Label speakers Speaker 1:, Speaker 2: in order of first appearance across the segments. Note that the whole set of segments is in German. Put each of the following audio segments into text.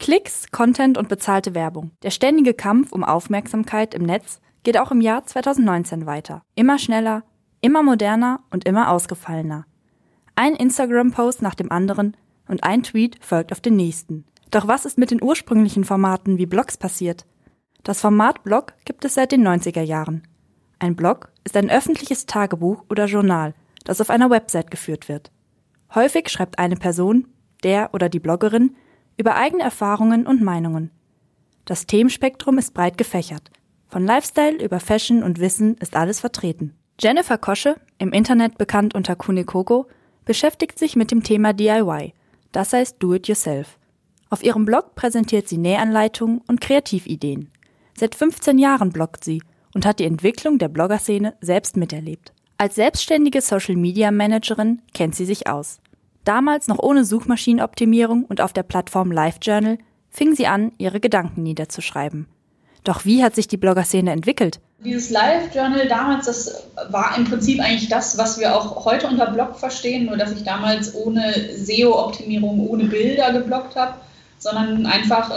Speaker 1: Klicks, Content und bezahlte Werbung. Der ständige Kampf um Aufmerksamkeit im Netz geht auch im Jahr 2019 weiter. Immer schneller, immer moderner und immer ausgefallener. Ein Instagram-Post nach dem anderen und ein Tweet folgt auf den nächsten. Doch was ist mit den ursprünglichen Formaten wie Blogs passiert? Das Format Blog gibt es seit den 90er Jahren. Ein Blog ist ein öffentliches Tagebuch oder Journal, das auf einer Website geführt wird. Häufig schreibt eine Person, der oder die Bloggerin, über eigene Erfahrungen und Meinungen. Das Themenspektrum ist breit gefächert. Von Lifestyle über Fashion und Wissen ist alles vertreten. Jennifer Kosche, im Internet bekannt unter Kunekoko, beschäftigt sich mit dem Thema DIY, das heißt Do-it-yourself. Auf ihrem Blog präsentiert sie Nähanleitungen und Kreativideen. Seit 15 Jahren bloggt sie und hat die Entwicklung der Bloggerszene selbst miterlebt. Als selbstständige Social-Media-Managerin kennt sie sich aus. Damals noch ohne Suchmaschinenoptimierung und auf der Plattform LiveJournal fing sie an, ihre Gedanken niederzuschreiben. Doch wie hat sich die Bloggerszene entwickelt?
Speaker 2: Dieses LiveJournal damals, das war im Prinzip eigentlich das, was wir auch heute unter Blog verstehen, nur dass ich damals ohne SEO-Optimierung, ohne Bilder gebloggt habe, sondern einfach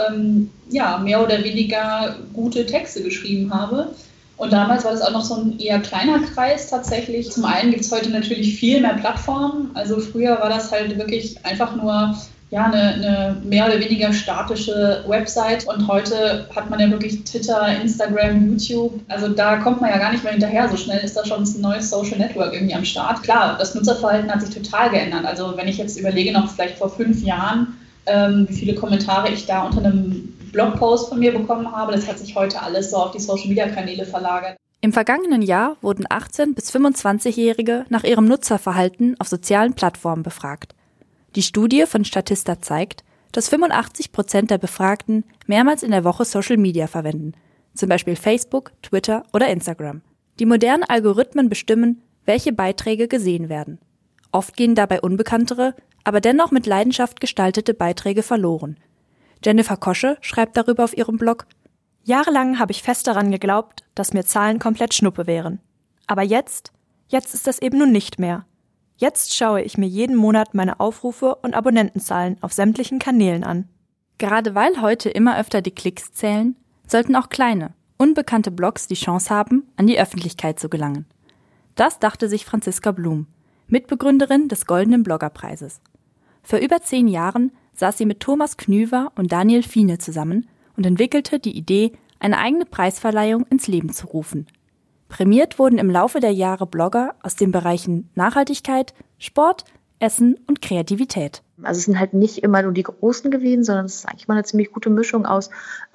Speaker 2: mehr oder weniger gute Texte geschrieben habe. Und damals war das auch noch so ein eher kleiner Kreis tatsächlich. Zum einen gibt es heute natürlich viel mehr Plattformen. Also früher war das halt wirklich einfach nur eine mehr oder weniger statische Website. Und heute hat man ja wirklich Twitter, Instagram, YouTube. Also da kommt man ja gar nicht mehr hinterher. So schnell ist da schon ein neues Social Network irgendwie am Start. Klar, das Nutzerverhalten hat sich total geändert. Also wenn ich jetzt überlege, noch vielleicht vor 5 Jahren, wie viele Kommentare ich da unter einem Blogpost von mir bekommen habe, das hat sich heute alles so auf die Social-Media-Kanäle verlagert.
Speaker 1: Im vergangenen Jahr wurden 18- bis 25-Jährige nach ihrem Nutzerverhalten auf sozialen Plattformen befragt. Die Studie von Statista zeigt, dass 85% der Befragten mehrmals in der Woche Social Media verwenden, zum Beispiel Facebook, Twitter oder Instagram. Die modernen Algorithmen bestimmen, welche Beiträge gesehen werden. Oft gehen dabei unbekanntere, aber dennoch mit Leidenschaft gestaltete Beiträge verloren. Jennifer Kosche schreibt darüber auf ihrem Blog:
Speaker 3: Jahrelang habe ich fest daran geglaubt, dass mir Zahlen komplett Schnuppe wären. Aber jetzt ist das eben nun nicht mehr. Jetzt schaue ich mir jeden Monat meine Aufrufe und Abonnentenzahlen auf sämtlichen Kanälen an.
Speaker 1: Gerade weil heute immer öfter die Klicks zählen, sollten auch kleine, unbekannte Blogs die Chance haben, an die Öffentlichkeit zu gelangen. Das dachte sich Franziska Blum, Mitbegründerin des Goldenen Bloggerpreises. Vor über 10 Jahren saß sie mit Thomas Knüver und Daniel Fiene zusammen und entwickelte die Idee, eine eigene Preisverleihung ins Leben zu rufen. Prämiert wurden im Laufe der Jahre Blogger aus den Bereichen Nachhaltigkeit, Sport, Essen und Kreativität.
Speaker 4: Also es sind halt nicht immer nur die Großen gewesen, sondern es ist eigentlich mal eine ziemlich gute Mischung aus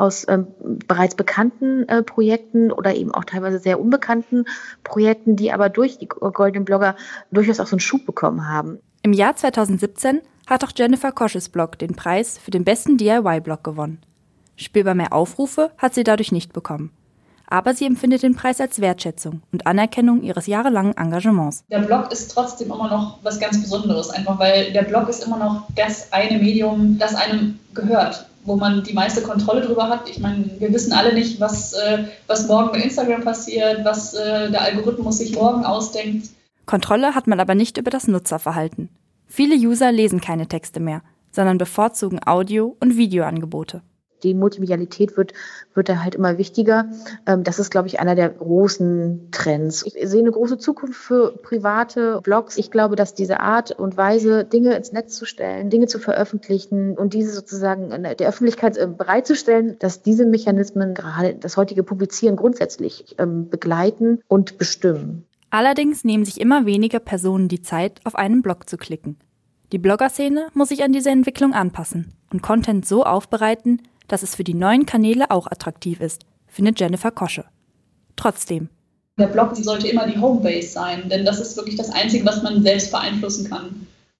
Speaker 4: bereits bekannten Projekten oder eben auch teilweise sehr unbekannten Projekten, die aber durch die Goldenen Blogger durchaus auch so einen Schub bekommen haben.
Speaker 1: Im Jahr 2017 hat auch Jennifer Kosches Blog den Preis für den besten DIY-Blog gewonnen. Spürbar mehr Aufrufe hat sie dadurch nicht bekommen. Aber sie empfindet den Preis als Wertschätzung und Anerkennung ihres jahrelangen Engagements.
Speaker 2: Der Blog ist trotzdem immer noch was ganz Besonderes, einfach weil der Blog ist immer noch das eine Medium, das einem gehört, wo man die meiste Kontrolle drüber hat. Ich meine, wir wissen alle nicht, was morgen bei Instagram passiert, was der Algorithmus sich morgen ausdenkt.
Speaker 1: Kontrolle hat man aber nicht über das Nutzerverhalten. Viele User lesen keine Texte mehr, sondern bevorzugen Audio- und Videoangebote.
Speaker 4: Die Multimedialität wird da halt immer wichtiger. Das ist, glaube ich, einer der großen Trends. Ich sehe eine große Zukunft für private Blogs. Ich glaube, dass diese Art und Weise, Dinge ins Netz zu stellen, Dinge zu veröffentlichen und diese sozusagen der Öffentlichkeit bereitzustellen, dass diese Mechanismen gerade das heutige Publizieren grundsätzlich begleiten und bestimmen.
Speaker 1: Allerdings nehmen sich immer weniger Personen die Zeit, auf einen Blog zu klicken. Die Bloggerszene muss sich an diese Entwicklung anpassen und Content so aufbereiten, dass es für die neuen Kanäle auch attraktiv ist, findet Jennifer Kosche. Trotzdem.
Speaker 2: Der Blog sollte immer die Homebase sein, denn das ist wirklich das Einzige, was man selbst beeinflussen kann.